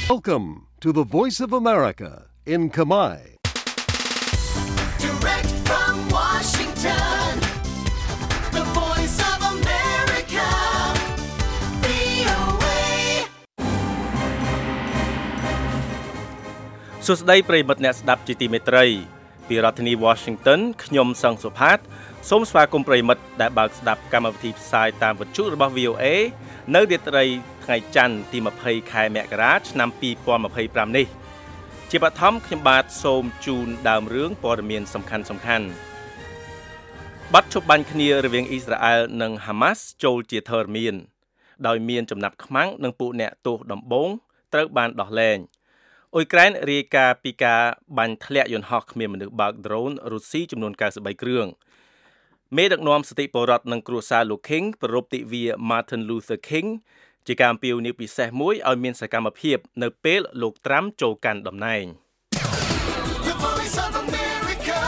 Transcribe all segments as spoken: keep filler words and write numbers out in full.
Welcome to the Voice of America in Khmer. Direct from Washington, the Voice of America, វី អូ เอសួស្តីប្រិយមិត្តអ្នកស្ដាប់ជាទីមេត្រីពីរដ្ឋធានី Washington ខ្ញុំសង្ឃសុផាតសូមស្វាគមន៍ប្រិយមិត្តដែលបើកស្ដាប់កម្មវិធីផ្សាយតាមវិទ្យុរបស់ វី អូ เอ នៅរាត្រីថ្ងៃច័ន្ទទីម្ភៃខែមករាឆ្នាំពីរពាន់ម្ភៃប្រាំនេះជាបឋមខ្ញុំបាទសូមជូនដើមរឿងព័ត៌មានសំខាន់សំខាន់បាត់ឈប់បាញ់គ្នារវាងអ៊ីស្រាអែលនិងហាម៉ាស់ចូលជាធរមានដោយមានចំណាប់ខ្មាំងនិងពួកអ្នកទោសដំបងត្រូវបានដោះលែងអ៊ុយក្រែនរាយការណ៍ពីការបាញ់ធ្លាក់យន្តហោះគ្មានមនុស្សបើក drone រុស្ស៊ីចំនួន九十បីគ្រឿងមេដឹកនាំសិទ្ធិពលរដ្ឋនិងគ្រួសារលោក King ប្រពៃទិវា Martin Luther King ជាការអំពាវនាវពិសេសមួយឲ្យមានសកម្មភាពនៅពេលលោកត្រាំចូលកាន់តំណែង The Voice of America,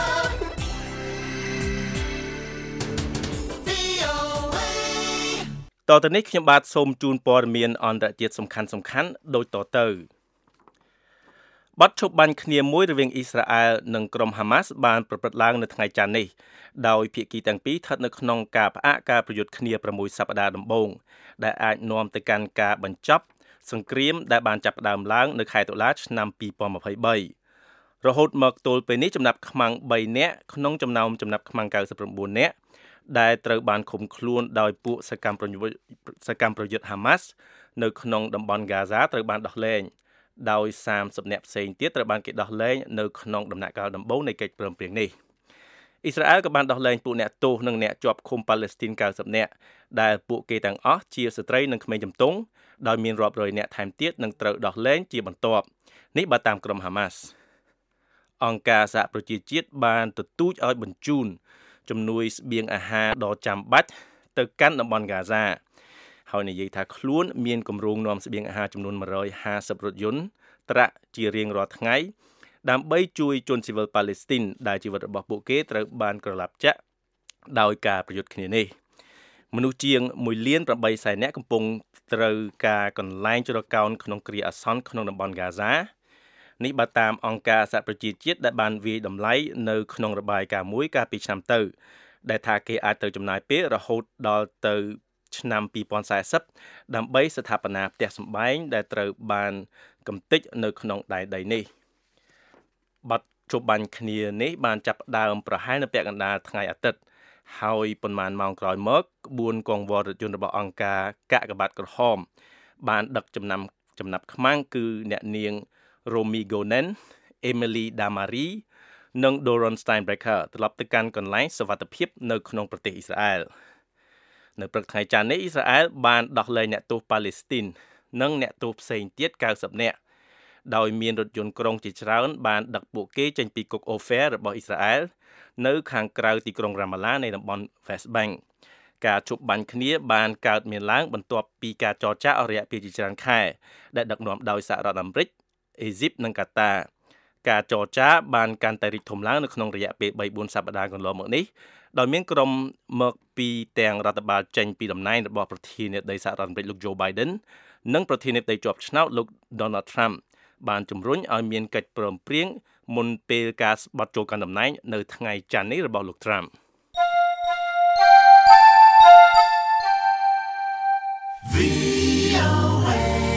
វី អូ เอតទៅនេះខ្ញុំបាទសូមជូនព័ត៌មានអន្តរជាតិសំខាន់សំខាន់ដូចតទៅបាត់ឈប់បាញ់គ្នាមួយរវាងអ៊ីស្រាអែលនិងក្រុមហាម៉ាស់បានប្រព្រឹត្តឡើងនៅថ្ងៃច័ន្ទនេះដោយភាគីទាំងពីរស្ថិតនៅក្នុងការផ្អាកការប្រយុទ្ធគ្នាប្រាំមួយសប្តាហ៍ដំបូងដែលអាចនាំទៅកាន់ការបញ្ចប់សង្គ្រាមដែលបានចាប់ផ្ដើមឡើងនៅខែតុលាឆ្នាំពីរពាន់ម្ភៃបីរហូតមកទល់ពេលនេះចំណាប់ខ្មាំងបីនាក់ក្នុងចំណោមចំណាប់ខ្មាំង九十九នាក់ដែលត្រូវបានឃុំខ្លួនដោយពួកសកម្មប្រយុទ្ធសកម្មប្រយុទ្ធហាម៉ាស់នៅក្នុងតំបន់ហ្គាហ្សាត្រូវបានដោះលែងដោយសាមសិបនាក់ផ្សេងទៀតត្រូវបានគេដោះលែងនៅក្នុងដំណាក់កាលដំបូងនៃកិច្ចព្រមព្រៀងនេះអ៊ីស្រាអែលក៏បានដោះលែងពួកអ្នកទោសនិងអ្នកជាប់ឃុំប៉ាឡេស្ទីន九十នាក់ដែលពួកគេទាំងអស់ជាស្ត្រីនិងក្មេងជំទង់ដោយមានរាប់រយនាក់ថែមទៀតនឹងត្រូវដោះលែងជាបន្ទាប់នេះបើតាមក្រុមហាម៉ាស់អង្គការសហប្រជាជាតិបានទទូចឲ្យបញ្ជូនជំនួយស្បៀងអាហារដ៏ចាំបាច់ទៅកាន់តំបន់ហ្គាហ្សាហើយនិយាយថាខ្លួនមានគម្រោងនាំស្បៀងអាហារចំនួនmột trăm hai mươiរថយន្តត្រាក់ជារៀងរាល់ថ្ងៃដើម្បីជួយជនស៊ីវិលប៉ាឡេស្ទីនដែលជីវិតរបស់ពួកគេត្រូវបានក្រឡាប់ចាក់ដោយការប្រយុទ្ធគ្នានេះមនុស្សជាងមួយលានប្រាំបីសែននាក់កំពុងត្រូវការកន្លែងជ្រកកោនក្នុងគ្រាអាសន្នក្នុងតំបន់ហ្គាហ្សានេះបើតាមអង្គការសហប្រជាជាតិដែលបានវាយតម្លៃនៅក្នុងរបាយការណ៍មួយកាលពីឆ្នាំទៅដែលថាគេអាចត្រូវចំណាយពេលរហូតដល់ទៅឆ្នាំពីរពាន់សែសិបដើម្បីស្ថាបនាផ្ទះសម្បែងដែលត្រូវបានកំទេចនៅក្នុងដែនដីនេះបាត់ជប់បាញ់គ្នានេះបានចាប់ផ្ដើមប្រហែលនៅពាក់កណ្ដាលថ្ងៃអាទិត្យហើយប៉ុន្មានម៉ោងក្រោយមកក្បួនកងវររថយន្តរបស់អង្គការកាកបាទក្រហមបានដឹកចំណាំចំណាប់ខ្មាំងគឺអ្នកនាង Romy Gonen, Emily Damari និង Doron Steinbrecher ត្រឡប់ទៅកាន់កន្លែងសុវត្ថិភាពនៅក្នុងប្រទេសអ៊ីស្រាអែលនៅព្រឹកថ្ងៃច័ន្ទនេះអ៊ីស្រាអែលបានដោះលែងអ្នកទោសប៉ាឡេស្ទីននិងអ្នកទោសផ្សេងទៀត九十នាក់ដោយមានរថយន្តក្រុងជាច្រើនបានដឹកពួកគេចេញពីគុកអូហ្វែរបស់អ៊ីស្រាអែលនៅខាងក្រៅទីក្រុងរ៉ាម៉ាឡានៃតំបន់ West Bank ការជប់បាញ់គ្នាបានកើតមានឡើងបន្ទាប់ពីការចរចាអស់រយៈពេលជាច្រើនខែដែលដឹកនាំដោយសហរដ្ឋអាមេរិកអេស៊ីបនិងកាតាការចរចាបានកាន់តែរីកធំឡើងនៅក្នុងរយៈពេលបីបួនសប្តាហ៍កន្លងមកនេះដោយមានក្រុមមកពីទាំងរដ្ឋបាលចេញពីតំណែងរបស់ប្រធានាធិបតីសហរដ្ឋអាមេរិកលោក Joe Biden និងប្រធានាធិបតីជាប់ឆ្នោតលោក Donald Trump បានជំរុញឲ្យមានកិច្ចព្រមព្រៀងមុនពេលការបោះចូលកាន់តំណែងនៅថ្ងៃច័ន្ទនេះរបស់លោក Trump វី អូ เอ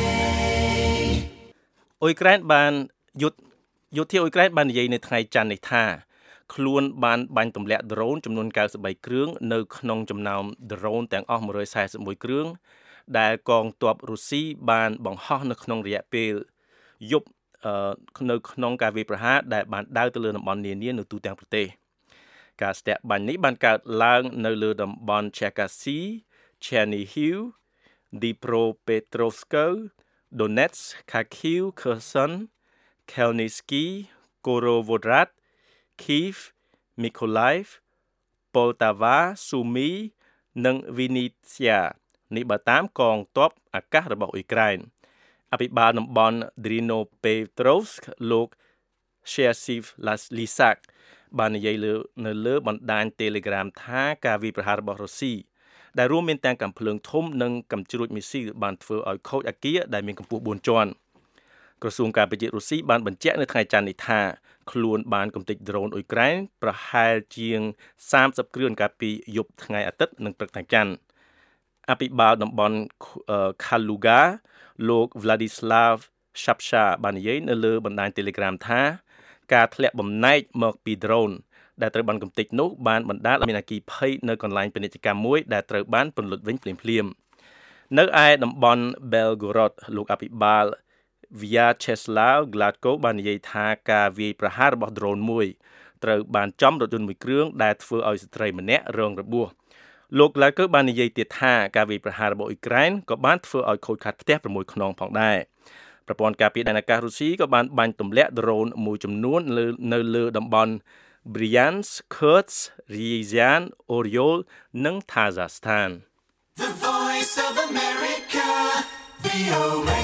អ៊ុយក្រែនបានយុទ្ធយោធាអ៊ុយក្រែនបាននិយាយនៅថ្ងៃច័ន្ទនេះថាខ្លួនបានបាញ់ទម្លាក់ drone ចំនួន九十បីគ្រឿងនៅក្នុងចំណោម drone ទាំងអស់một trăm bốn mươi mốtគ្រឿងដែលកងទ័ពរុស្ស៊ីបានបង្ហោះនៅក្នុងរយៈពេលយប់នៅក្នុងការវាយប្រហារដែលបានដើរទៅលើតំបន់នានានៅទូទាំងប្រទេសការស្ទាក់បាញ់នេះបានកើតឡើងនៅលើតំបន់ Cherkasy, Chernihiv, Dnipropetrovsk, Donetsk, Kharkiv, Kherson, Khmelnytsky, Korovohrad, Kyiv, Mykolaiv, Poltava, Sumy និង Vinnytsia នេះបើតាមកងទ័ពអាកាសរបស់អ៊ុយក្រែនអភិបាលតំបន់ Dnipropetrovsk លោក Chesiv Lysak បាននិយាយលើនៅលើបណ្ដាញ Telegram ថាការវាយប្រហាររបស់រុស្ស៊ីដែលរួមមានទាំងកាំភ្លើងធំនិងកាំជ្រួចមីស៊ីលបានធ្វើឲ្យខូចអគារដែលមានកម្ពស់បួនជាន់ក្រសួងការពារជាតិរុស្ស៊ីបានបញ្ជាក់នៅថ្ងៃច័ន្ទនេះថាខ្លួនបានកំទេចដ្រូនអ៊ុយក្រែនប្រហែលជាងសាមសិបគ្រឿងកាលពីយប់ថ្ងៃអាទិត្យនិងព្រឹកថ្ងៃច័ន្ទអភិបាលតំបន់ Kaluga លោក Vladislav Shapsha បាននិយាយនៅលើបណ្ដាញ Telegram ថាការធ្លាក់បំណែកមកពី drone ដែលត្រូវបានកំទេចនោះបានបណ្ដាលឲ្យមានអគ្គីភ័យនៅកន្លែងពាណិជ្ជកម្មមួយដែលត្រូវបានពន្លត់វិញភ្លាមៗនៅឯតំបន់ Belgorod លោកអភិបាល Vyacheslav Gladko បាននិយាយថាការវាយប្រហាររបស់ drone មួយត្រូវបានចំរថយន្តមួយគ្រឿងដែលធ្វើឲ្យស្ត្រីម្នាក់រងរបួសលោក Gladko បាននិយាយទៀតថាការវាយប្រហាររបស់អ៊ុយក្រែនក៏បានធ្វើឲ្យខូចខាតផ្ទះប្រាំមួយខ្នងផងដែរប្រព័ន្ធការពារដែនអាកាសរុស្ស៊ីក៏បានបាញ់ទម្លាក់ drone មួយចំនួនលើនៅលើតំបន់ Bryansk, Kursk, Ryazan, Oryol និង Kazakhstan The Voice of America, វី អូ เอ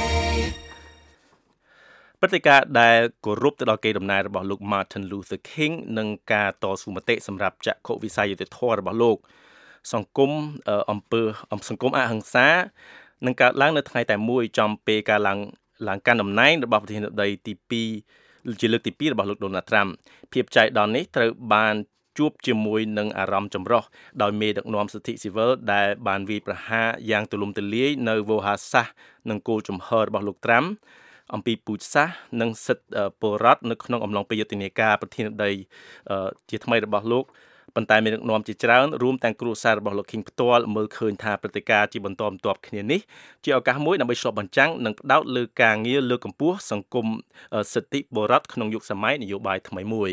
ព្រឹត្តិការណ៍ដែលគោរពទៅដល់កេរដំណែលរបស់លោក Martin Luther King និងការតស៊ូមតិសម្រាប់ចក្ខុវិស័យយុត្តិធម៌របស់លោកសង្គមអំពើសង្គមអហិង្សានឹងកើតឡើងនៅថ្ងៃតែមួយចំពេលការឡើងឡើងកាន់តំណែងរបស់ប្រធានាធិបតីទីពីរជាលើកទីពីររបស់លោក Donald Trump ភាពចៃដន្យនេះត្រូវបានជួបជាមួយនឹងអារម្មណ៍ចម្រុះដោយមេដឹកនាំសិទ្ធិស៊ីវិលដែលបានវាយប្រហារយ៉ាងទូលំទូលាយនៅវោហារសាស្ត្រនិងគោលជំហររបស់លោក Trump អំពីពូជសាសន៍និងសិទ្ធិពលរដ្ឋនៅក្នុងអំឡុងពេលយុទ្ធនាការប្រធានាធិបតីជាថ្មីរបស់លោកប៉ុន្តែមានដឹកនាំជាច្រើនរួមទាំងគ្រួសាររបស់លោក King ផ្ទាល់មើលឃើញថាព្រឹត្តិការណ៍ជាបន្តបន្ទាប់គ្នានេះជាឱកាសមួយដើម្បីឆ្លុះបញ្ចាំងនិងផ្ដោតលើការងារលើកកម្ពស់សង្គមសិទ្ធិពលរដ្ឋក្នុងយុគសម័យនយោបាយថ្មីមួយ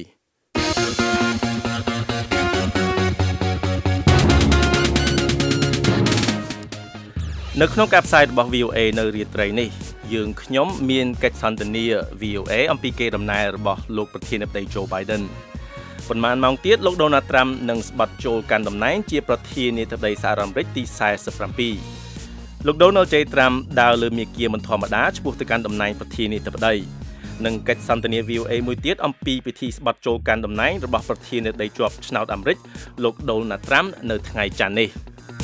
នៅក្នុងការផ្សាយរបស់ វី អូ เอ នៅរាត្រីនេះយើងខ្ញុំមានកិច្ចសន្ទនា វី អូ เอ អំពីកេរដំណែលរបស់លោកប្រធានាធិបតី Joe Biden ប៉ុន្មានម៉ោងទៀតលោក Donald Trump នឹងស្បត់ចូលកាន់តំណែងជាប្រធានាធិបតីសហរដ្ឋអាមេរិកទីសែសិបប្រាំពីរលោក Donald J. Trump ដើរលើមាគ៌ាមិនធម្មតាឆ្ពោះទៅកាន់តំណែងប្រធានាធិបតីនិងកិច្ចសន្ទនា វី អូ เอ មួយទៀតអំពីពិធីស្បត់ចូលកាន់តំណែងរបស់ប្រធានាធិបតីជាប់ឆ្នោតអាមេរិកលោក Donald Trump នៅថ្ងៃច័ន្ទនេះ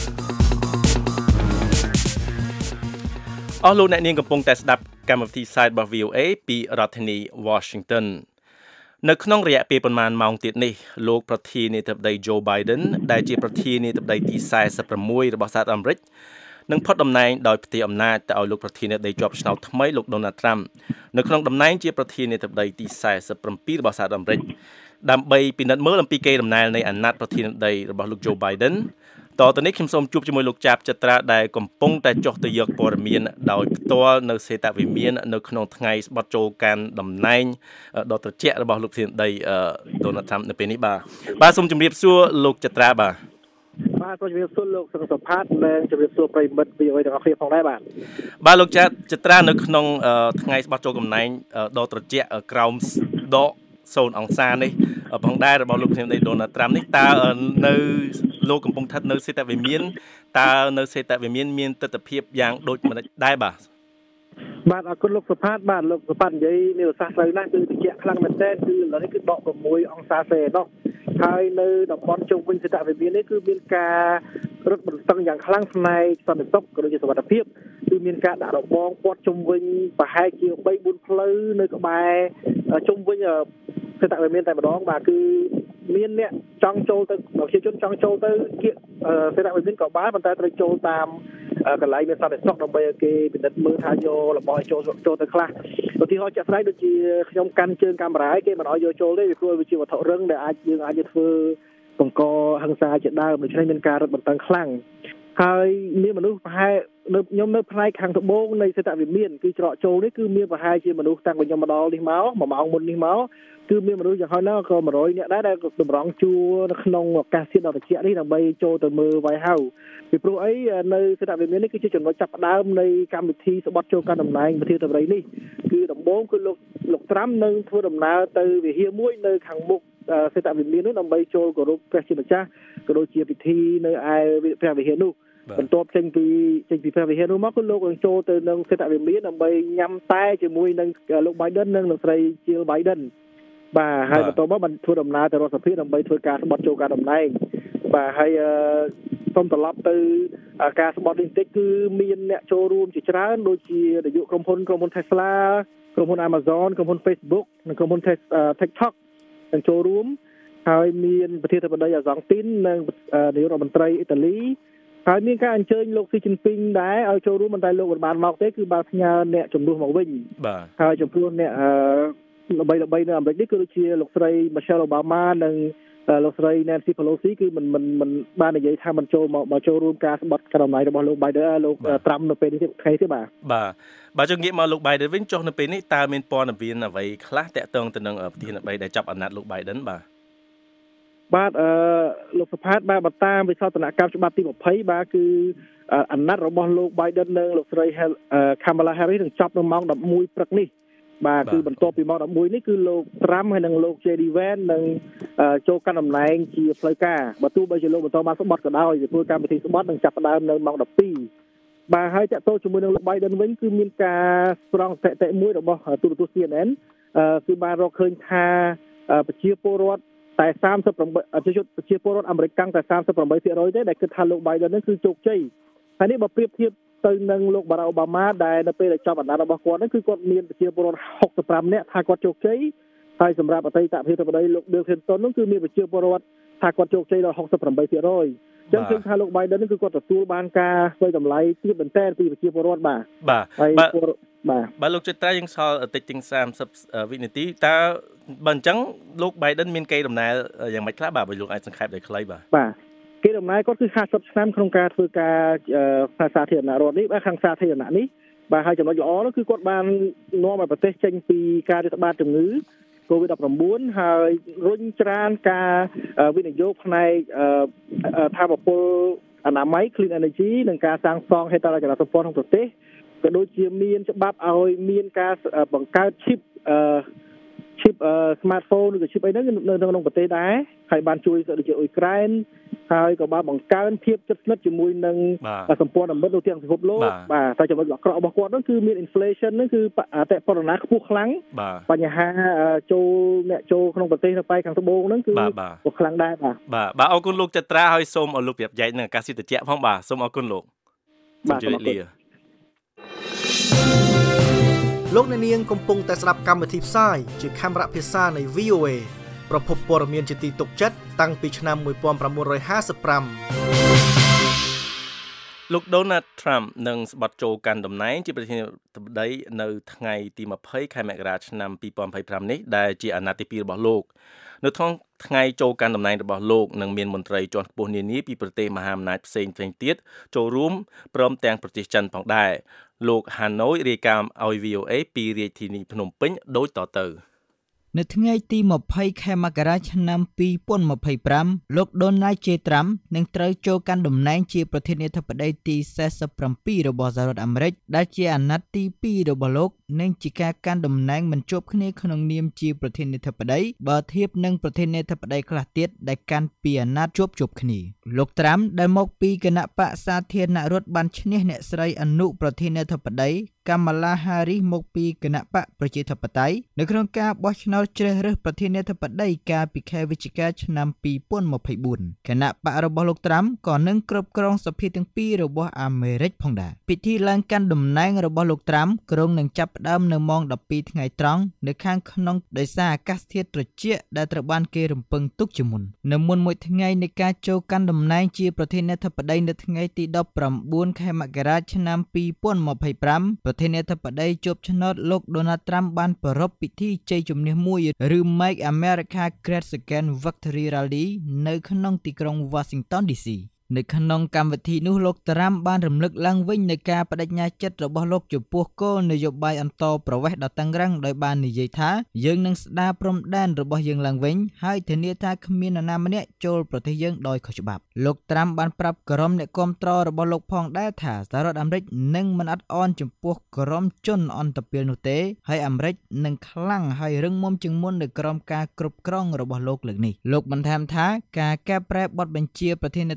អស់លោកអ្នកនាងកំពុងតែស្ដាប់កម្មវិធីផ្សាយរបស់ វី អូ เอ ពីរដ្ឋធានី Washington នៅក្នុងរយៈពេលប្រមាណម៉ោងទៀតនេះលោកប្រធានាធិបតី Joe Biden ដែលជាប្រធានាធិបតីទីសែសិបប្រាំមួយរបស់សហរដ្ឋអាមេរិកនឹងផុតតំណែងដោយផ្ទេរអំណាចទៅឲ្យលោកប្រធានាធិបតីជាប់ឆ្នោតថ្មីលោក Donald Trump នៅក្នុងតំណែងជាប្រធានាធិបតីទីសែសិបប្រាំពីររបស់សហរដ្ឋអាមេរិកដើម្បីពិនិត្យមើលអំពីកេរដំណែលនៃអាណត្តិប្រធានាធិបតីរបស់លោក Joe Bidenតទៅនេះខ្ញុំសូមជួបជាមួយលោកចាបចត្រាដែលកំពុងតែចុះទៅយកព័ត៌មានដោយផ្ទាល់នៅសេតវិមាននៅក្នុងថ្ងៃស្បត់ចូលកាន់តំណែងដ៏ត្រជាក់របស់លោកប្រធានាធិបតី Donald Trump នៅពេលនេះបាទបាទសូមជម្រាបសួរលោកចត្រាបាទបាទសូមជម្រាបសួរលោកសង្ឃសុផាតនិងជម្រាបសួរប្រិយមិត្ត វី អូ เอ ទាំងអស់គ្នាផងដែរបាទបាទលោកចាចត្រានៅក្នុងថ្ងៃស្បត់ចូលតំណែងដ៏ត្រជាក់ក្រោមដកសូន្យអង្សានេះផងដែររបស់លោកប្រធានាធិបតី Donald Trump នេះតើនៅលោកកំពុងស្ថិតនៅសេតវិមានតើនៅសេតវិមានមានទស្សនវិជ្ជាយ៉ាងដូចម្តេចដែរបាទបាទអរគុណលោកសុផាតបាទលោកសុផាតនិយាយនេះសាស្ត្រត្រូវណាស់គឺត្រជាក់ខ្លាំងមែនទែនគឺឥឡូវនេះគឺដកប្រាំមួយអង្សាសេនោះហើយនៅតំបន់ជុំវិញសេតវិមាននេះគឺមានការរឹតបន្តឹងយ៉ាងខ្លាំងផ្នែកសន្តិសុខក៏ដូចជាសុវត្ថិភាពគឺមានការដាក់របងព័ទ្ធជុំវិញប្រហែលជាបីបួនផ្លូវនៅក្បែរជុំវិញសេតវិមានតែម្ដងបាទគឺមានអ្នកចង់ចូលទៅប្រជាជនចង់ចូលទៅគៀកសេតវិមានក៏បានប៉ុន្តែត្រូវចូលតាមកន្លែងមានសន្តិសុខដើម្បីឲ្យគេពិនិត្យមើលថាយករបស់ចូលចូលទៅខ្លះឧទាហរណ៍ជាក់ស្ដែងដូចជាខ្ញុំកាន់ជើងកាមេរ៉ាគេមិនឲ្យយកចូលទេពីព្រោះវាជាវត្ថុរឹងដែលអាចយើងអាចធ្វើបង្កហិង្សាជាដើមដូច្នេះមានការរឹតបន្តឹងខ្លាំងហើយមានមនុស្សប្រហែលនៅខ្ញុំនៅផ្នែកខាងត្បូងនៃសេតវិមានគឺច្រកចូលនេះគឺមានប្រហែលជាមនុស្សតាំងពីខ្ញុំមកដល់នេះមកមួយម៉ោងមុននេះមកគឺមានមនុស្សយ៉ាងហោចណាស់ក៏មួយរយនាក់ដែរដែលតម្រង់ជួរនៅក្នុងឱកាសធាតុដ៏ត្រជាក់នេះដើម្បីចូលទៅមើលវាយហៅពីព្រោះអីនៅសេតវិមាននេះគឺជាចំណុចចាប់ផ្ដើមនៃកម្មវិធីស្បត់ចូលកាន់តំណែងប្រធានាធិបតីនេះគឺដំបូងគឺលោកលោកត្រាំនឹងធ្វើដំណើរទៅវិហារមួយនៅខាងមុខសេតវិមាននោះដើម្បីចូលគោរពព្រះជាម្ចាស់ក៏ដូចជាពិធីនៅឯព្រះវិហារនោះបន្ទាប់ចេញពីចេញពីព្រះវិហារនោះមកគឺលោកនឹងចូលទៅនឹងសេតវិមានដើម្បីញ៉ាំតែជាមួយនឹងលោក Biden និងលោកស្រី Jill Biden បាទហើយបន្ទាប់មកបានធ្វើដំណើរទៅរដ្ឋសភាដើម្បីធ្វើការស្បត់ចូលការតំណែងបាទហើយសូមត្រឡប់ទៅការស្បត់នេះបន្តិចគឺមានអ្នកចូលរួមជាច្រើនដូចជានាយកក្រុមហ៊ុនក្រុមហ៊ុន Tesla ក្រុមហ៊ុន Amazon ក្រុមហ៊ុន Facebook និងក្រុមហ៊ុន TikTok នឹងចូលរួមហើយមានប្រធានាធិបតីអាហ្សង់ទីននិងនាយករដ្ឋមន្ត្រីអ៊ីតាលីហើយមានការអញ្ជើញលោកស៊ីជីនពីងដែរឲ្យចូលរួមមិនតែលោកមិនបានមកទេគឺបានផ្ញើអ្នកជំនួសមកវិញបាទហើយចំពោះអ្នកល្បីល្បីនៅអាមេរិកនេះគឺដូចជាលោកស្រី Michelle Obama និងលោកស្រី Nancy Pelosi គឺមិនមិនមិនបាននិយាយថាមិនចូលមកមកចូលរួមការស្បត់ការដំណើររបស់លោក Biden លោក Trump នៅពេលនេះថ្ងៃនេះបាទបាទបើចង់ងាកមកលោក Biden វិញចុះនៅពេលនេះតើមានព័ត៌មានអ្វីខ្លះតាក់ទងទៅនឹងប្រធានាធិបតីដែលចាប់អាណត្តិលោក Biden បាទបាទអឺលោកសុផាតបាទបន្តតាមវិសោធនកម្មច្បាប់ទីยี่สิบបាទគឺអាណត្តិរបស់លោក Biden និងលោកស្រី Kamala Harris នឹងចប់នៅម៉ោងelevenព្រឹកនេះបាទគឺបន្ទាប់ពីម៉ោងelevenនេះគឺលោក Trump ហើយនិងលោក J D Vance នឹងចូលកាន់តំណែងជាផ្លូវការបើទោះបីជាលោកបន្តបានស្បត់ក៏ដោយព្រោះកម្មវិធីស្បត់នឹងចាប់ផ្ដើមនៅម៉ោងtwelveបាទហើយតាក់ទងជាមួយនឹងលោក Biden វិញគឺមានការស្រង់ស្ថិតិមួយរបស់ទូរទស្សន៍ C N N គឺបានរកឃើញថាប្រជាពលរដ្ឋតែthirty-eightប្រជាពលរដ្ឋអាមេរិកកាំងតែthirty-eight%ទេដែលគិតថាលោក Biden នឹងគឺជោគជ័យហើយនេះបើប្រៀបធៀបទៅនឹងលោក Barack Obama ដែលនៅពេលដែលចាប់អាណត្តិរបស់គាត់ហ្នឹងគឺគាត់មានប្រជាពលរដ្ឋsixty-fiveនាក់ថាគាត់ជោគជ័យហើយសម្រាប់អតីតប្រធានាធិបតីលោក Bill Clinton ហ្នឹងគឺមានប្រជាពលរដ្ឋថាគាត់ជោគជ័យដល់sixty-eight%អញ្ចឹងឃើញថាលោក Biden ហ្នឹងគឺគាត់ទទួលបានការស្វែងតម្លៃទាបមែនទែនពីប្រជាពលរដ្ឋបាទបាទបាទបាទលោកចិត្តតែយើងសល់តិចជាងthirtyវិនាទីតើបើអញ្ចឹងលោក Biden មានកេរដំណែលយ៉ាងម៉េចខ្លះបាទបើលោកអាចសង្ខេបដោយខ្លីបាទបាទគេដំណើរគាត់គឺfiftyឆ្នាំក្នុងការធ្វើការសាធារណរដ្ឋនេះបាទខាងសាធារណៈនេះបាទហើយចំណុចល្អនោះគឺគាត់បាននាំឲ្យប្រទេសចេញពីការរាតត្បាតជំងឺ COVID nineteen ហើយរុញច្រានការវិនិយោគផ្នែកថាមពលអនាម័យ Clean Energy និងការសាងសង់ហេដ្ឋារចនាសម្ព័ន្ធក្នុងប្រទេសក៏ដូចជាមានច្បាប់ឲ្យមានការបង្កើត chip chip smartphone ឬក៏ chip អីហ្នឹងនៅក្នុងប្រទេសដែរហើយបានជួយដូចជាអ៊ុយក្រែនហើយក៏បានបង្កើនភាពជិតស្និទ្ធជាមួយនឹងសម្ព័ន្ធមិត្តនៅទាំងពិភពលោកបាទតែចំណុចអាក្រក់របស់គាត់នោះគឺមាន inflation ហ្នឹងគឺអតិផរណាខ្ពស់ខ្លាំងបញ្ហាចូលអ្នកចូលក្នុងប្រទេសនៅប៉ែកខាងត្បូងហ្នឹងគឺក៏ខ្លាំងដែរបាទបាទបាទអរគុណលោកចត្រាហើយសូមឲ្យលោកប្រាប់ចែកនឹងអាកាសធាតុត្រជាក់ផងបាទសូមអរគុណលោកបាទជម្រាបលាលោកអ្នកនាងកំពុងតែស្ដាប់កម្មវិធីផ្សាយជាខេមរៈភាសានៃ V O A ប្រភពព័ត៌មានជាទីទុកចិត្តតាំងពីឆ្នាំnineteen fifty-five លោក Donald Trump នឹងស្បត់ចូលកាន់តំណែងជាប្រធានាធិបតីនៅថ្ងៃទីtwentyខែមករាឆ្នាំtwenty twenty-fiveនេះដែលជាអាណត្តិទីtwoរបស់លោកនៅក្នុងថ្ងៃចូលកាន់តំណែងរបស់លោកនឹងមានមន្ត្រីជាន់ខ្ពស់នានាពីប្រទេសមហាអំណាចផ្សេងៗទៀតចូលរួមព្រមទាំងប្រទេសចិនផងដែរលោក Hanoi រាយការណ៍ឲ្យ V O A ពីរាជធានីភ្នំពេញដូចតទៅនៅថ្ងៃទីtwentyខែមករាឆ្នាំtwenty twenty-fiveលោក Donald J Trump នឹងត្រូវចូលកាន់តំណែងជាប្រធានាធិបតីទីforty-sevenរបស់សហរដ្ឋអាមេរិកដែលជាអាណត្តិទីtwoរបស់លោកនិងជាការកាន់តំណែងមិនជាប់គ្នាក្នុងនាមជាប្រធានាធិបតីបើធៀបនឹងប្រធានាធិបតីខ្លះទៀតដែលកាន់ពីអាណត្តិជាប់ជាប់គ្នាលោក Trump ដែលមកពីគណៈបក្សសាធារណរដ្ឋបានឈ្នះអ្នកស្រីអនុប្រធានាធិបតី Kamala Harris មកពីគណៈបកប្រជាធិបតេយ្យនៅក្នុងការបោះឆ្នោតជ្រើសរើសប្រធានាធិបតីកាលពីខែវិច្ឆិកាឆ្នាំtwenty twenty-fourគណៈបករបស់លោក Trump ក៏នឹងគ្រប់គ្រងសភាទាំងពីររបស់អាមេរិកផងដែរពិធីឡើងកាន់តំណែងរបស់លោក Trump ក្រុងនឹងចាប់ផ្ដើមនៅម៉ោងtwelveថ្ងៃត្រង់នៅខាងក្នុងដោយសារអាកាសធាតុត្រជាក់ដែលត្រូវបានគេរំពឹងទុកជាមុននៅមុនមួយថ្ងៃនៃការចូលកាន់តំណែងជាប្រធានាធិបតីនៅថ្ងៃទីnineteenខែមករាឆ្នាំtwenty twenty-fiveប្រធានាធិបតីជាប់ឆ្នោតលោក Donald Trump បានប្រារព្ធពិធីជ័យជំនះមួយឬ Make America Great Again Victory Rally នៅក្នុងទីក្រុង Washington ឌី ស៊ី នៅក្នុងកម្មវិធីនោះលោក Trump បានរំលឹកឡើងវិញនៃការបដិញ្ញាចិត្តរបស់លោកចំពោះគោលនយោបាយអន្តរប្រវេសន៍ដ៏តឹងរ៉ឹងដោយបាននិយាយថាយើងនឹងស្ដារព្រំដែនរបស់យើងឡើងវិញហើយធានាថាគ្មាននរណាម្នាក់ចូលប្រទេសយើងដោយខុសច្បាប់លោក Trump បានប្រាប់ក្រុមអ្នកគាំទ្ររបស់លោកផងដែរថាសហរដ្ឋអាមេរិកនឹងមិនអត់ឱនចំពោះក្រុមជនអន្តពាលនោះទេហើយអាមេរិកនឹងខ្លាំងហើយរឹងមាំជាងមុននៅក្រោមការគ្រប់គ្រងរបស់លោកលើកនេះលោកបន្ថែមថាការកែប្រែបទបញ្ជាប្រធានាធិបតី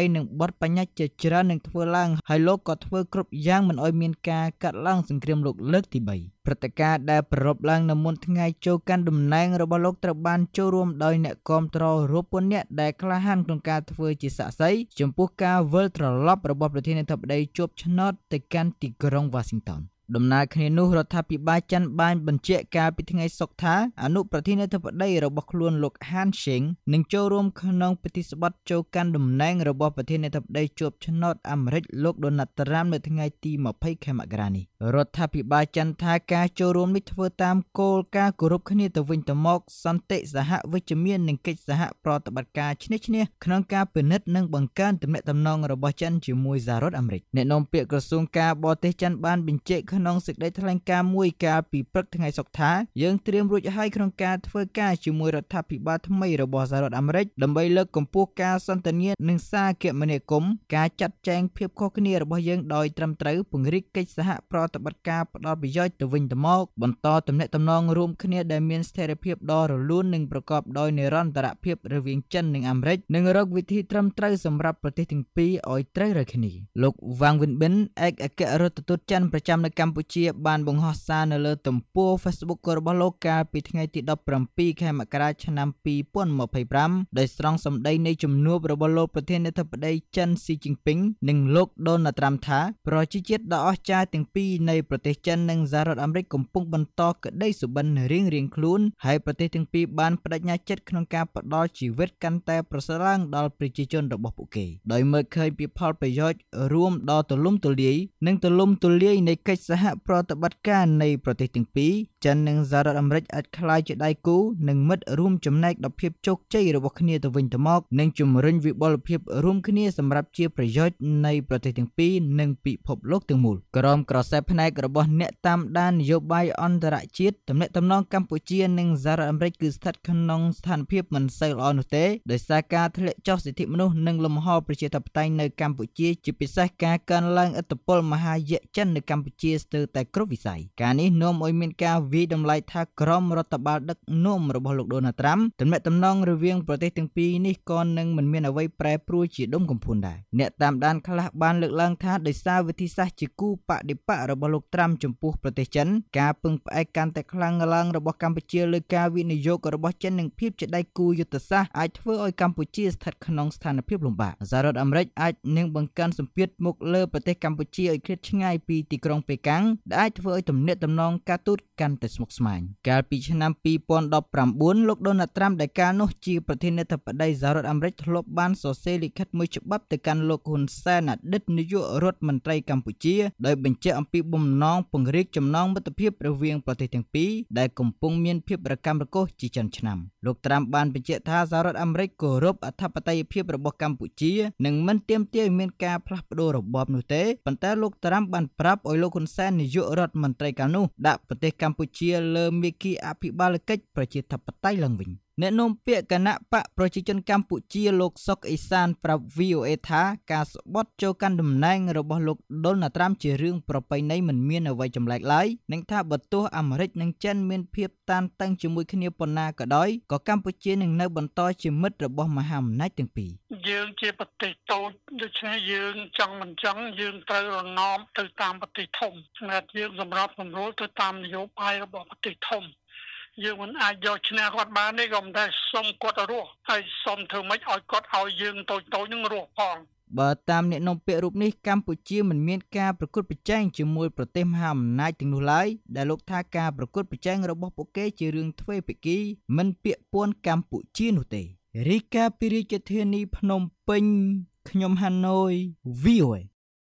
នឹងបទបញ្ញត្តិជាច្រើននឹងធ្វើឡើងហើយលោកក៏ធ្វើគ្រប់យ៉ាងមិនឲ្យមានការកាត់ឡើងសង្គ្រាមលោកលើកទីបីព្រឹត្តិការណ៍ដែលប្រារព្ធឡើងនៅមុនថ្ងៃចូលកាន់តំណែងរបស់លោកត្រូវបានចូលរួមដោយអ្នកគាំទ្ររាប់ពាន់នាក់ដែលក្លាហានក្នុងការធ្វើជាសាក្សីចំពោះការវិលត្រឡប់របស់ប្រធានាធិបតីជាប់ឆ្នោតទៅកាន់ទីក្រុង Washington ដំណើរគ្នានោះរដ្ឋាភិបាលចិនបានបញ្ជាក់កាលពីថ្ងៃសុក្រថាអនុប្រធានាធិបតីរបស់ខ្លួនលោក Han Sheng នឹងចូលរួមក្នុងពិធីស្បត់ចូលកាន់តំណែងរបស់ប្រធានាធិបតីជាប់ឆ្នោតអាមេរិកលោក Donald Trump នៅថ្ងៃទីยี่สิบខែមករានេះរដ្ឋាភិបាលចិនថាការចូលរួមនេះធ្វើតាមគោលការណ៍គោរពគ្នាទៅវិញទៅមកសន្តិសហវិជ្ជមាននិងកិច្ចសហប្រតិបត្តិការឈ្នះឈ្នះក្នុងការពិនិត្យនិងបង្កើនទំនាក់ទំនងរបស់ចិនជាមួយសហរដ្ឋអាមេរិកអ្នកនាំពាក្យក្រសួងការបរទេសចិនបានបញ្ជាក់ក្នុងសេចក្តីថ្លែងការណ៍មួយកាលពីព្រឹកថ្ងៃសុក្រថាយើងត្រៀមរួចហើយក្នុងការធ្វើការជាមួយរដ្ឋាភិបាលថ្មីរបស់សហរដ្ឋអាមេរិកដើម្បីលើកកម្ពស់ការសន្ទនានិងសារគមនាគមន៍ការចាត់ចែងភាពខុសគ្នារបស់យើងដោយត្រឹមត្រូវពង្រីកកិច្ចសហប្រតិបត្តិការផ្ដល់ប្រយោជន៍ទៅវិញទៅមកបន្តទំនាក់ទំនងរួមគ្នាដែលមានស្ថិរភាពដ៏រលូននិងប្រកបដោយនិរន្តរភាពរវាងចិននិងអាមេរិកនិងរកវិធីត្រឹមត្រូវសម្រាប់ប្រទេសទាំងពីរឲ្យត្រូវរកគ្នាលោក Wang Wenbin ឯកអគ្គរដ្ឋទូតចិនប្រចាំនៅកម្ពុជាបានបង្ហោះសារនៅលើទំព័រ Facebook របស់លោកកាលពីថ្ងៃទីដប់ប្រាំពីរខែមករាឆ្នាំពីរពាន់ម្ភៃប្រាំដោយស្រង់សម្ដីនៃជំនួបរបស់លោកប្រធានាធិបតីចិនស៊ីជីងពីងនិងលោក Donald Trump ថាប្រជាជាតិដ៏អស្ចារ្យទាំងពីរនៃប្រទេសចិននិងសហរដ្ឋអាមេរិកកំពុងបន្តក្តីសុបិនរៀងៗខ្លួនហើយប្រទេសទាំងពីរបានបដិញ្ញាចិត្តក្នុងការផ្ដល់ជីវិតកាន់តែប្រសើរឡើងដល់ប្រជាជនរបស់ពួកគេដោយមើលឃើញពីផលប្រយោជន៍រួមដ៏ទូលំទូលាយនិងទូលំទូលាយនៃកិច្ចសហប្រតិបត្តិការនៃប្រទេសទាំងពីរចិននិងសហរដ្ឋអាមេរិកអាចក្លាយជាដៃគូនិងមិត្តរួមចំណែកដល់ភាពជោគជ័យរបស់គ្នាទៅវិញទៅមកនិងជំរុញវិបុលភាពរួមគ្នាសម្រាប់ជាប្រយោជន៍នៃប្រទេសទាំងពីរនិងពិភពលោកទាំងមូលក្រមក្រសែផ្នែករបស់អ្នកតាមដាននយោបាយអន្តរជាតិទំនាក់ទំនងកម្ពុជានិងសហរដ្ឋអាមេរិកគឺស្ថិតក្នុងស្ថានភាពមិនសូវល្អនោះទេដោយសារការធ្លាក់ចុះសិទ្ធិមនុស្សនិងលំហប្រជាធិបតេយ្យនៅកម្ពុជាជាពិសេសការកើនឡើងឥទ្ធិពលមហាយៈចិននៅកម្ពុជាស្ទើរតែគ្រប់វិស័យការនេះនាំឲ្យមានការវាយតម្លៃថាក្រមរដ្ឋបាលដឹកនាំរបស់លោក Donald Trump ទំនាក់ទំនងរវាងប្រទេសទាំងពីរនេះក៏នឹងមិនមានអ្វីប្រែប្រួលជាដុំកំភួនដែរអ្នកតាមដានខ្លះបានលើកឡើងថាដោយសារវិធីសាស្ត្រជាគូបដិបករបស់លោក Trump ចំពោះប្រទេសចិនការពឹងផ្អែកកាន់តែខ្លាំងឡើងរបស់កម្ពុជាលើការវិនិយោគរបស់ចិននិងភាពជាដៃគូយុទ្ធសាស្ត្រអាចធ្វើឲ្យកម្ពុជាស្ថិតក្នុងស្ថានភាពលំបាកសហរដ្ឋអាមេរិកអាចនឹងបង្កើនសម្ពាធមកលើប្រទេសកម្ពុជាឲ្យឃ្លាតឆ្ងាយពីទីក្រុងប៉េកាំងដែលអាចធ្វើឲ្យទំនាក់ទំនងការទូតកាន់តែស្មុគស្មាញកាលពីឆ្នាំពីរពាន់ដប់ប្រាំបួនលោក Donald Trump ដែលកាលនោះជាប្រធានាធិបតីសហរដ្ឋអាមេរិកធ្លាប់បានសរសេរលិខិតមួយច្បាប់ទៅកាន់លោកហ៊ុនសែនអតីតនាយករដ្ឋមន្ត្រីកម្ពុជាដោយបញ្ជាក់អំពីបំណងពង្រីកចំណងមិត្តភាពរវាងប្រទេសទាំងពីរដែលកំពុងមានភាពរកាំរកូសជាច្រើនឆ្នាំលោក Trump បានបញ្ជាក់ថាសហរដ្ឋអាមេរិកគោរពអធិបតេយ្យភាពរបស់កម្ពុជានិងមិនទាមទារឲ្យមានការផ្លាស់ប្ដូររបបនោះទេប៉ុន្តែលោក Trump បានប្រាប់ឲ្យលោកហ៊ុនសែននាយករដ្ឋមន្ត្រីកាលនោះដាក់ប្រទេសកម្ពុជាលើមាគ៌ាអភិបាលកិច្ចប្រជាធិបតេយ្យឡើងវិញអ្នកនាំពាក្យគណៈបកប្រជាជនកម្ពុជាលោកសុកអេសានប្រាប់ វី អូ អេ ថាការស្បត់ចូលកាន់តំណែងរបស់លោក Donald Trump ជារឿងប្រពៃណីមិនមានអ្វីចម្លែកឡើយនិងថាបើទោះអាមេរិកនិងចិនមានភាពតានតឹងជាមួយគ្នាប៉ុណ្ណាក៏ដោយក៏កម្ពុជានឹងនៅបន្តជាមិត្តរបស់មហាអំណាចទាំងពីរយើងជាប្រទេសតូចដូច្នេះយើងចង់មិនចង់យើងត្រូវរណបទៅតាមប្រទេសធំតែយើងសម្រាប់សម្រួលទៅតាមនយោបាយរបស់ប្រទេសធំយើងមិនអាចយកឈ្នះគាត់បានទេក៏មិនតែសុំគាត់រស់ហើយសុំធ្វើម៉េចឲ្យគាត់ឲ្យយើងតូចតូចនឹងរស់ផងបើតាមអ្នកនាំពាក្យរូបនេះកម្ពុជាមិនមានការប្រកួតប្រជែងជាមួយប្រទេសមហាអំណាចទាំងនោះឡើយដែលលោកថាការប្រកួតប្រជែងរបស់ពួកគេជារឿងទ្វេភាគីមិនពាក់ព័ន្ធកម្ពុជានោះទេរីកាពីរាជធានីភ្នំពេញខ្ញុំហាណូយ វី អូ អេ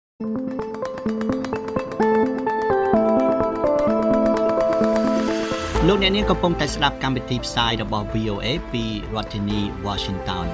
លោកអ្នកនាងកំពុងតែស្ដាប់កម្មវិធីផ្សាយរបស់ វី អូ អេ ពីរដ្ឋធានី Washington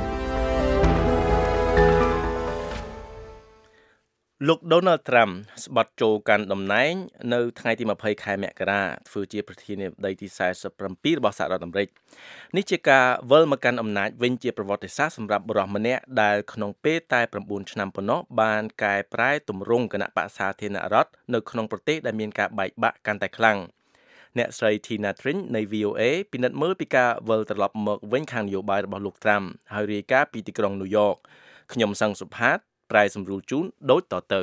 លោក Donald Trump ស្បត់ចូលកាន់តំណែងនៅថ្ងៃទីยี่สิบខែមករាធ្វើជាប្រធានាធិបតីទីสี่สิบเจ็ดរបស់សហរដ្ឋអាមេរិកនេះជាការវិលមកកាន់អំណាចវិញជាប្រវត្តិសាស្ត្រសម្រាប់បុរសម្នាក់ដែលក្នុងពេលតែ៩ឆ្នាំប៉ុណ្ណោះបានកែប្រែទម្រង់គណៈបក្សសាធារណរដ្ឋនៅក្នុងប្រទេសដែលមានការបែកបាក់កាន់តែខ្លាំងអ្នកស្រី Tina Trin នៃ វី អូ អេ ពិនិត្យមើលពីការវិលត្រឡប់មកវិញខាងនយោបាយរបស់លោក Trump ហើយរាយការណ៍ពីទីក្រុង New York ខ្ញុំសង្ឃសុផាតប្រែសម្រួលជូនដូចតទៅ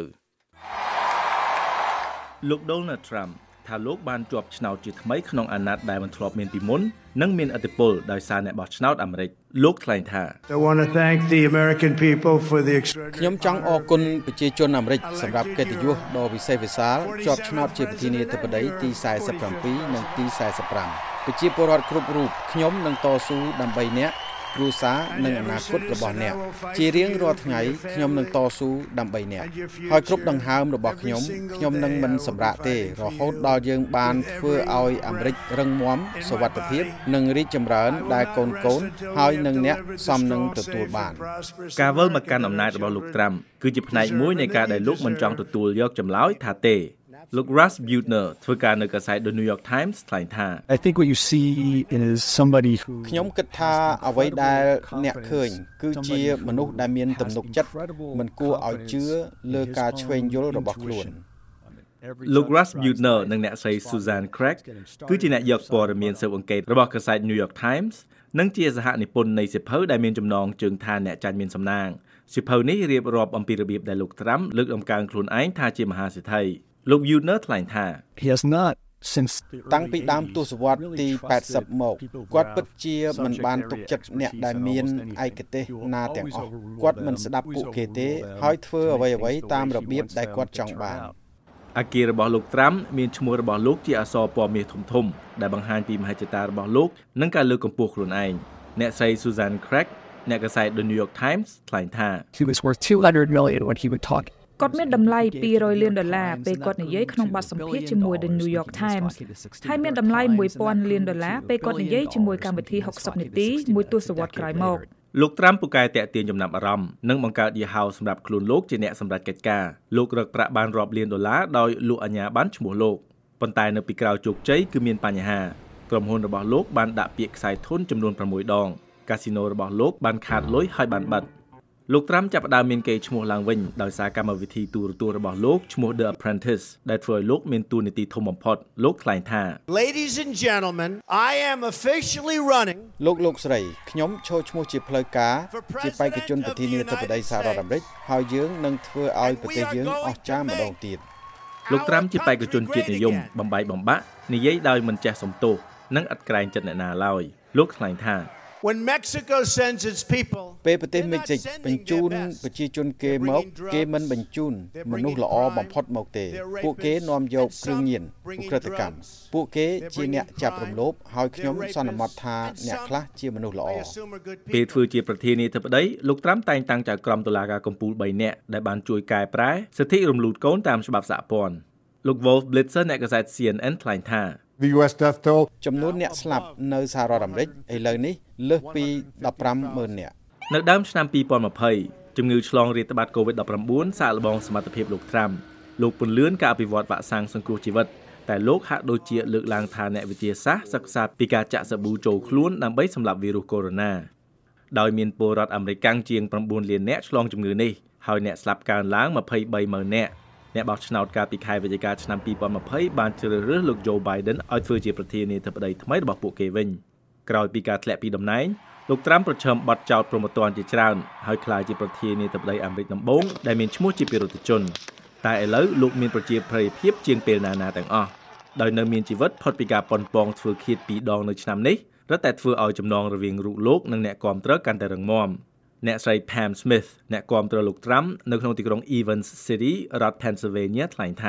លោក Donald Trump ថាលោកបានជាប់ឆ្នោតជាថ្មីក្នុងអាណត្តិដែលមិនធ្លាប់មានពីមុននិងមានឥទ្ធិពលដោយសារអ្នកបោះឆ្នោតអាមេរិកលោកថ្លែងថា I want to thank the American people for the ខ្ញុំចង់អរគុណប្រជាជនអាមេរិកសម្រាប់កិត្តិយសដ៏វិសេសវិសាលជាប់ឆ្នោតជាប្រធានាធិបតីទីសែសិបប្រាំពីរនិងទីសែសិបប្រាំប្រជាពលរដ្ឋគ្រប់រូបខ្ញុំនឹងតស៊ូដើម្បីអ្នកគ្រួសារនិងអនាគតរបស់អ្នកជារៀងរាល់ថ្ងៃខ្ញុំនឹងតស៊ូដើម្បីអ្នកហើយគ្រប់ដង្ហើមរបស់ខ្ញុំខ្ញុំនឹងមិនសម្រាកទេរហូតដល់យើងបានធ្វើឲ្យអាមេរិករឹងមាំសុវត្ថិភាពនិងរីកចម្រើនដែលកូនកូនហើយនឹងអ្នកសមនឹងទទួលបានការវិលមកកាន់អំណាចរបស់លោកត្រាំគឺជាផ្នែកមួយនៃការដែលលោកមិនចង់ទទួលយកចម្លើយថាទេលោក Russ Buettner ធ្វើការនៅកាសែត The New York Times ថ្លែងថា I think what you see is somebody who ខ្ញុំគិតថាអ្វីដែលអ្នកឃើញគឺជាមនុស្សដែលមានទំនុកចិត្តមិនគួរឲ្យជឿលើការឆ្វេងយល់របស់ខ្លួនលោក Russ Buettner និងអ្នកស្រី Susan Craig គឺជាអ្នកយកព័ត៌មានស៊ើបអង្កេតរបស់កាសែត New York Times និងជាសហនិពន្ធនៃសៀវភៅដែលមានចំណងជើងថាអ្នកចាញ់មានសំណាងសៀវភៅនេះរៀបរាប់អំពីរបៀបដែលលោកត្រាំលើកដំកើងខ្លួនឯងថាជាមហាសេដ្ឋីលោក Buettner ថ្លែងថា He has not since តាំងពីដើមទសវត្សរ៍ទីแปดสิบមកគាត់ពិតជាមិនបានទុកចិត្តអ្នកដែលមានឯកទេសណាទាំងអស់គាត់មិនស្ដាប់ពួកគេទេហើយធ្វើអ្វីអ្វីតាមរបៀបដែលគាត់ចង់បានអគាររបស់លោកត្រាំមានឈ្មោះរបស់លោកជាអក្សរពណ៌មាសធំធំដែលបង្ហាញពីមហិច្ឆតារបស់លោកនិងការលើកកម្ពស់ខ្លួនឯងអ្នកស្រី Susan Craig អ្នកកាសែត The New York Times ថ្លែងថា He was worth two hundred million when he would talk គាត់មានតម្លៃពីររយលានដុល្លារពេលគាត់និយាយក្នុងបទសម្ភាសន៍ជាមួយ The New York Times ហើយមានតម្លៃមួយពាន់លានដុល្លារពេលគាត់និយាយជាមួយកម្មវិធីហុកសិបនាទីមួយទសវត្សរ៍ក្រោយមកលោកត្រាំពូកែតាក់ទាញចំណាប់អារម្មណ៍និងបង្កើតយីហោសម្រាប់ខ្លួនលោកជាអ្នកសម្រេចកិច្ចការលោករកប្រាក់បានរាប់លានដុល្លារដោយលក់អាជ្ញាប័ណ្ណឈ្មោះលោកប៉ុន្តែនៅពីក្រោយជោគជ័យគឺមានបញ្ហាក្រុមហ៊ុនរបស់លោកបានដាក់ពាក្យខ្សែធនចំនួនប្រាំមួយដងកាស៊ីណូរបស់លោកបានខាតលុយហើយបានបាត់លោកត្រាំចាប់ផ្ដើមមានកេរ្តិ៍ឈ្មោះឡើងវិញដោយសារកម្មវិធីទូរទស្សន៍របស់លោកឈ្មោះ The Apprentice ដែលធ្វើឲ្យលោកមានតួនាទីធំបំផុតលោកថ្លែងថា Ladies and gentlemen, I am officially running លោកលោកស្រីខ្ញុំឈរឈ្មោះជាផ្លូវការជាបេក្ខជនប្រធានាធិបតីសហរដ្ឋអាមេរិកហើយយើងនឹងធ្វើឲ្យប្រទេសយើងអស្ចារ្យម្ដងទៀតលោកត្រាំជាបេក្ខជនជាតិនិយមបំបីបំបាក់និយាយដោយមិនចេះសំទោសនិងឥតក្រែងចិត្តអ្នកណាឡើយលោកថ្លែងថា When Mexico sends its people ពេលប្រទេសមេក្សិកបញ្ជូនប្រជាជនគេមកគេមិនបញ្ជូនមនុស្សល្អបំផុតមកទេពួកគេនាំយកគ្រឿងញៀនឧក្រិដ្ឋកម្មពួកគេជាអ្នកចាប់រំលោភហើយខ្ញុំសន្មតថាអ្នកខ្លះជាមនុស្សល្អពេលធ្វើជាប្រធានាធិបតីលោកត្រាំតែងតាំងចៅក្រមតុលាការកំពូលបីនាក់ដែលបានជួយកែប្រែសិទ្ធិរំលូតកូនតាមច្បាប់សហព័ន្ធលោក Wolf Blitzer អ្នកកាសែត C N N ថ្លែងថា The U S death toll ចំនួនអ្នកស្លាប់នៅសហរដ្ឋអាមេរិកឥឡូវនេះលើសពីដប់ប្រាំម៉ឺននាក់នៅដើមឆ្នាំពីរពាន់ម្ភៃជំងឺឆ្លងរាតត្បាត COVID ដប់ប្រាំបួន សាកល្បងសមត្ថភាពលោកត្រាំលោកពន្លឿនការអភិវឌ្ឍវ៉ាក់សាំងសង្គ្រោះជីវិតតែលោកហាក់ដូចជាលើកឡើងថាអ្នកវិទ្យាសាស្ត្រសិក្សាពីការចាក់សាប៊ូចូលខ្លួនដើម្បីសម្លាប់វីរុសកូវីដ ដោយមានពលរដ្ឋអាមេរិកជាងប្រាំបួនលាននាក់ឆ្លងជំងឺនេះហើយអ្នកស្លាប់កើនឡើងម្ភៃបីម៉ឺននាក់អ្នកបោះឆ្នោតកាលពីខែវិច្ឆិកាឆ្នាំពីរពាន់ម្ភៃបានជ្រើសរើសលោក Joe Biden ឲ្យធ្វើជាប្រធានាធិបតីថ្មីរបស់ពួកគេវិញក្រោយពីការធ្លាក់ពីតំណែងលោកត្រាំប្រឈមបទចោទព្រហ្មទណ្ឌជាច្រើនហើយក្លាយជាប្រធានាធិបតីអាមេរិកដំបូងដែលមានឈ្មោះជាពិរុទ្ធជនតែឥឡូវលោកមានប្រជាប្រិយភាពជាងពេលណាណាទាំងអស់ដោយនៅមានជីវិតផុតពីការប៉ុនប៉ងធ្វើឃាតពីរដងនៅឆ្នាំនេះរឹតតែធ្វើឲ្យចំណងរវាងរូបលោកនិងអ្នកគាំទ្រកាន់តែរឹងមាំអ្នកស្រី Pam Smith អ្នកគាំទ្រលោកត្រាំនៅក្នុងទីក្រុង Evans City រដ្ឋ Pennsylvania ថ្លែងថា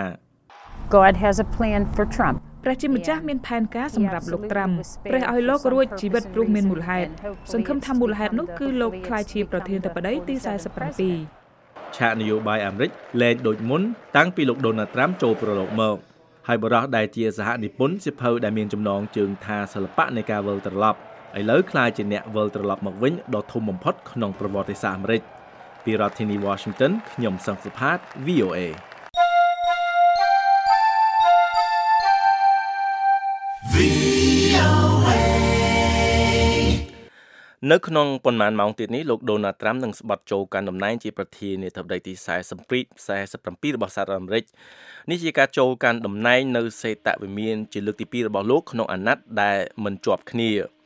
God has a plan for Trump ព្រះជាម្ចាស់មានផែនការសម្រាប់លោកត្រាំព្រះឲ្យលោករួចជីវិតព្រោះមានមូលហេតុសង្ឃឹមថាមូលហេតុនោះគឺលោកក្លាយជាប្រធានាធិបតីទីសែសិបប្រាំពីរឆាកនយោបាយអាមេរិកលែងដូចមុនតាំងពីលោក Donald Trump ចូលប្រឡូកមកហើយបរិះដែលជាសហនិពន្ធសៀវភៅដែលមានចំណងជើងថាសិល្បៈនៃការវិលត្រឡប់ឥឡូវក្លាយជាអ្នកវិលត្រឡប់មកវិញដ៏ធំបំផុតក្នុងប្រវត្តិសាស្ត្រអាមេរិកពីរដ្ឋធានី Washington ខ្ញុំសង្ឃសុផាត V O A V O A នៅក្នុងប៉ុន្មានម៉ោងទៀតនេះលោក Donald Trump នឹងស្បត់ចូលកាន់តំណែងជាប្រធានាធិបតីទីសែសិបពីររបស់សហរដ្ឋអាមេរិកនេះជាការចូលកាន់តំណែងនៅសេតវិមានជាលើកទីពីររបស់លោកក្នុងអាណត្តិដែលមិនជាប់គ្នា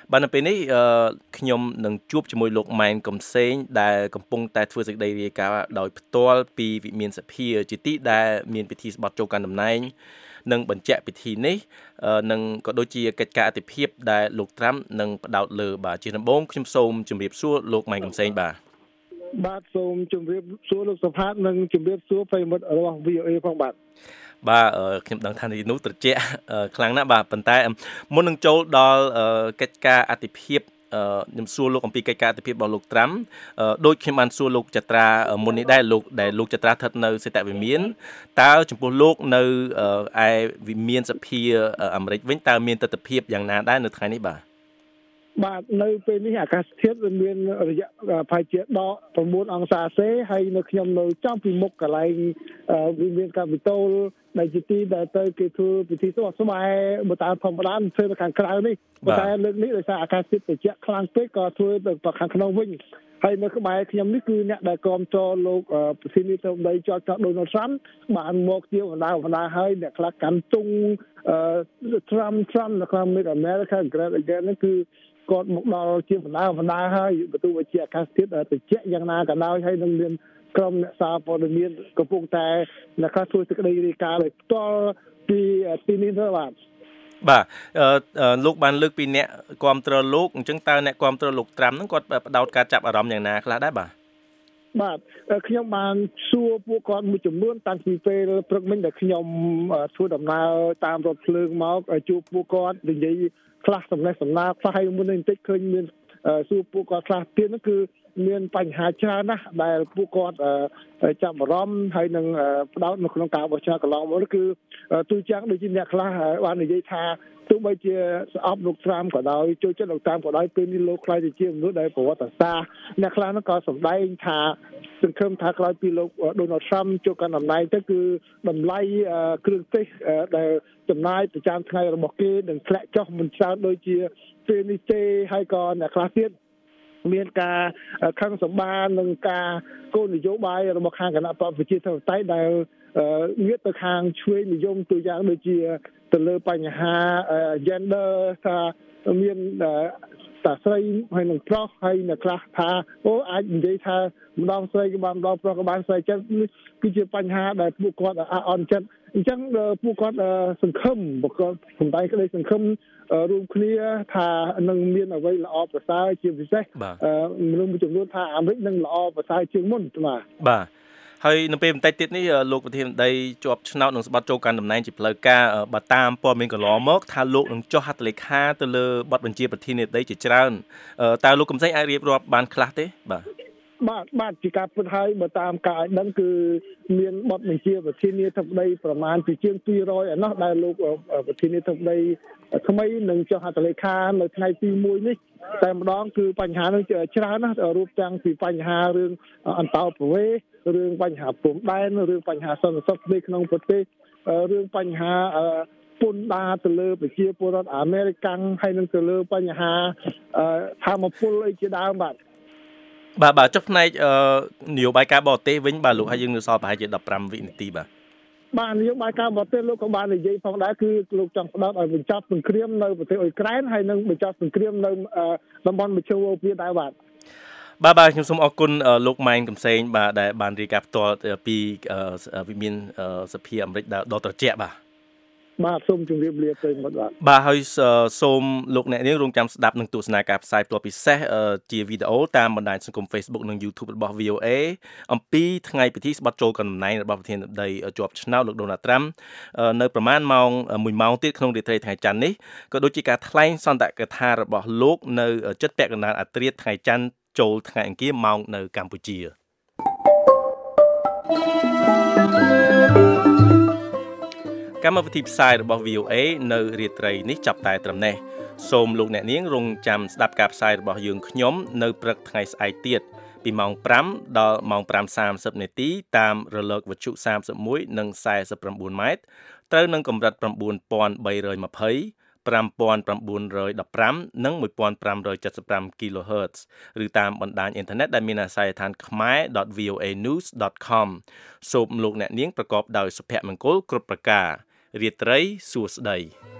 បាទនៅពេលនេះខ្ញុំនឹងជួបជាមួយលោកម៉ែនកំសែងដែលកំពុងតែធ្វើសេចក្តីរាយការណ៍ដោយផ្ទាល់ពីវិមានសភាជាទីដែលមានពិធីស្បត់ចូលកាន់តំណែងនិងបញ្ជាក់ពិធីនេះនិងក៏ដូចជាកិច្ចការអធិភាពដែលលោកត្រាំនឹងផ្ដោតលើបាទជាដំបូងខ្ញុំសូមជម្រាបសួរលោកម៉ែនកំសែងបាទបាទសូមជម្រាបសួរលោកសុផាតនិងជម្រាបសួរប្រិយមិត្តរបស់ វី អូ អេ ផងបាទបាទខ្ញុំដឹងថានេះនោះត្រជាក់ខ្លាំងណាស់បាទប៉ុន្តែមុននឹងចូលដល់កិច្ចការអធិភាពខ្ញុំសួរលោកអំពីកិច្ចការអធិភាពរបស់លោកត្រាំដូចខ្ញុំបានសួរលោកចត្រាមុននេះដែរលោកដែលលោកចត្រាស្ថិតនៅសេតវិមានតើចំពោះលោកនៅឯវិមានសភាអាមេរិកវិញតើមានទស្សនវិជ្ជាយ៉ាងណាដែរនៅថ្ងៃនេះបាទបាទនៅពេលនេះអាកាសធាតុវាមានរយៈប្រហែលជាដក9អង្សាសេហើយនៅខ្ញុំនៅចំពីមុខកន្លែងវិមានកាពីតូលដែលជាទីដែលទៅគេធ្វើពិធីស្វាស្វែងបើតាមធម្មតាធ្វើនៅខាងក្រៅនេះប៉ុន្តែលើកនេះដោយសារអាកាសធាតុត្រជាក់ខ្លាំងពេកក៏ធ្វើទៅខាងក្នុងវិញហើយនៅក្បែរខ្ញុំនេះគឺអ្នកដែលគ្រប់គ្រងលោកប្រធានាធិបតីចតចតដូណាល់ត្រាំបានមកជាបណ្ដាបណ្ដាហើយអ្នកខ្លះកាន់ទង់ត្រាំត្រាំនៅក្នុង Make America Great Again នេះគឺគាត់មកដល់ជាបណ្ដាបណ្ដាហើយបើទោះជាអាកាសធាតុត្រជាក់យ៉ាងណាក៏ដោយហើយនឹងមានក្រុមអ្នកសារព័ត៌មានកំពុងតែអ្នកខ្លះធ្វើសេចក្តីរាយការណ៍ដោយផ្ទាល់ពីទីនេះទៅបាទបាទលោកបានលើកពីអ្នកគ្រប់គ្រងលោកអញ្ចឹងតើអ្នកគ្រប់គ្រងលោកត្រាំហ្នឹងគាត់ផ្ដោតការចាប់អារម្មណ៍យ៉ាងណាខ្លះដែរបាទបាទខ្ញុំបានសួរពួកគាត់មួយចំនួនតាំងពីពេលព្រឹកមិញដែលខ្ញុំធ្វើដំណើរតាមរថភ្លើងមកជួបពួកគាត់និយាយខ្លះសំណេះសំណាលខ្លះហើយមុននេះបន្តិចឃើញមានសួរពួកគាត់ខ្លះទៀតហ្នឹងគឺមានបញ្ហាច្រើនណាស់ដែលពួកគាត់ចាប់អារម្មណ៍ហើយនឹងផ្ដោតនៅក្នុងការបោះឆ្នោតកន្លងមកគឺទូយ៉ាងដូចជាអ្នកខ្លះបាននិយាយថាទោះបីជាស្អប់លោកត្រាំក៏ដោយចូលចិត្តលោកត្រាំក៏ដោយពេលនេះលោកខ្លាយទៅជាមនុស្សដែលប្រវត្តិសាស្ត្រអ្នកខ្លះហ្នឹងក៏សម្ដែងថាសង្ឃឹមថាក្រោយពីលោកដូណាល់ត្រាំចូលកាន់តំណែងទៅគឺតម្លៃគ្រឿងទេសដែលចំណាយប្រចាំថ្ងៃរបស់គេនឹងធ្លាក់ចុះមិនច្រើនដូចជាពេលនេះទេហើយក៏អ្នកខ្លះទៀតមានការខឹងសម្បានឹងការគោលនយោបាយរបស់ខាងគណៈបព្វប្រជាធិបតេយ្យដែលងាកទៅខាងឆ្វេងនិយមទូយ៉ាងដូចជាទៅលើបញ្ហា gender ថាមានតាស្រីហើយនឹងប្រុសហើយអ្នកខ្លះថាអូអាចនិយាយថាម្ដងស្រីក៏បានម្ដងប្រុសក៏បានស្រីចិត្តនេះគឺជាបញ្ហាដែលពួកគាត់អអន់ចិត្តអញ្ចឹងពួកគាត់សង្ឃឹមពួកគាត់សំដែងក្តីសង្ឃឹមរួមគ្នាថានឹងមានអ្វីល្អប្រសើរជាពិសេសមនុស្សមួយចំនួនថាអាមេរិកនឹងល្អប្រសើរជាងមុនបាទបាទហើយនៅពេលបន្តិចទៀតនេះលោកប្រធានាធិបតីជាប់ឆ្នោតនឹងស្បត់ចូលកាន់តំណែងជាផ្លូវការបើតាមព័ត៌មានកន្លងមកថាលោកនឹងចុះហត្ថលេខាទៅលើបទបញ្ជាប្រធានាធិបតីជាច្រើនតើលោកកំសែងអាចរៀបរាប់បានខ្លះទេបាទបាទបាទជាការពិតហើយបើតាមការឲ្យដឹងគឺមានបទបញ្ជាប្រធានាធិបតីប្រមាណជាជាងពីររយឯណោះដែលលោកប្រធានាធិបតីថ្មីនឹងចុះហត្ថលេខានៅថ្ងៃទីមួយនេះតែម្ដងគឺបញ្ហានឹងច្រើនណាស់រួមទាំងពីបញ្ហារឿងអន្តោប្រវេសន៍រឿងបញ្ហាព្រំដែនរឿងបញ្ហាសន្តិសុខនៅក្នុងប្រទេសរឿងបញ្ហាពន្ធដារទៅលើប្រជាពលរដ្ឋអាមេរិកហើយនឹងទៅលើបញ្ហាធម្មពលអីជាដើមបាទបាទបាទចុះផ្នែកនយោបាយការបរទេសវិញបាទលោកហើយយើងនៅសល់ប្រហែលជាដប់ប្រាំវិនាទីបាទបាទនយោបាយការបរទេសលោកក៏បាននិយាយផងដែរគឺលោកចង់ផ្ដោតឲ្យបញ្ចប់សង្គ្រាមនៅប្រទេសអ៊ុយក្រែនហើយនឹងបញ្ចប់សង្គ្រាមនៅតំបន់មជ្ឈមបូព៌ាដែរបាទបាទបាទខ្ញុំសូមអរគុណលោកម៉ែនកំសែងបាទដែលបានរាយការណ៍ផ្ទាល់ពីវិមានសភាអាមេរិកដ៏ត្រជាក់បាទបាទសូមជម្រាបលាប្រិយមិត្តបាទបាទហើយសូមលោកអ្នកនាងរងចាំស្ដាប់នឹងទស្សនាការផ្សាយផ្ទាល់ពិសេសជាវីដេអូតាមបណ្ដាញសង្គម Facebook និង YouTube របស់ វី អូ អេ អំពីថ្ងៃពិធីស្បត់ចូលកាន់តំណែងរបស់ប្រធានាធិបតីជាប់ឆ្នោតលោកដូណាល់ត្រាំនៅប្រមាណម៉ោងមួយម៉ោងទៀតក្នុងរាត្រីថ្ងៃច័ន្ទនេះក៏ដូចជាការថ្លែងសន្ទកថារបស់លោកនៅជិតពាក់កណ្ដាលអាធ្រាត្រថ្ងៃច័ន្ទចូលថ្ងៃអង្គារម៉ោងនៅកម្ពុជាកម្មវិធីផ្សាយរបស់ វី អូ អេ នៅរាត្រីនេះចាប់តែត្រឹមនេះសូមលោកអ្នកនាងរងចាំស្ដាប់ការផ្សាយរបស់យើងខ្ញុំនៅព្រឹកថ្ងៃស្អែកទៀតពីម៉ោងប្រាំដល់ម៉ោងប្រាំសាមសិបនាទីតាមរលកវិទ្យុសាមសិបមួយនិងសែសិប៩ម៉ែត្រត្រូវនឹងកម្រិត៩,៣២០ 5,៩១៥ និងមួយពាន់ប្រាំរយเจ็ดสิบห้า kilohertz ឬតាមបណ្ដាញអ៊ីនធឺណិតដែលមានអាសយដ្ឋាន khmer dot v o a news dot com សូមលោកអ្នកនាងប្រកបដោយសុភមង្គលគ្រប់ប្រការរាត្រីសួស្តី